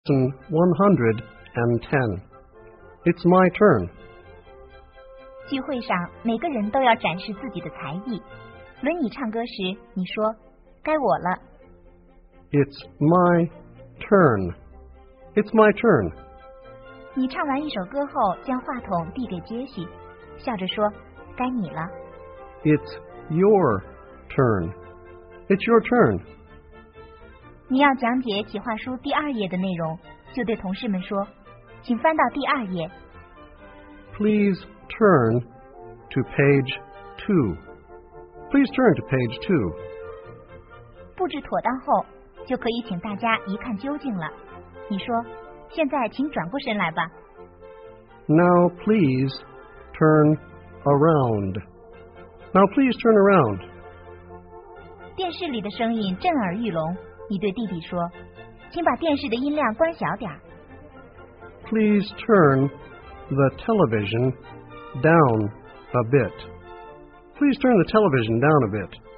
Lesson 110. It's my turn. 聚会上，每个人都要展示自己的才艺。轮你唱歌时，你说：“该我了。” It's my turn. It's my turn. 你唱完一首歌后，将话筒递给杰西，笑着说：“该你了。” It's your turn. It's your turn. 你要讲解企划书第2页的内容，就对同事们说：“请翻到第2页。” Please turn to page 2. Please turn to page 2. 布置妥当后，就可以请大家一看究竟了。你说：“现在请转过身来吧。” Now please turn around. Now please turn around. 电视里的声音震耳欲聋，你对弟弟说：“请把电视的音量关小点。” Please turn the television down a bit. Please turn the television down a bit.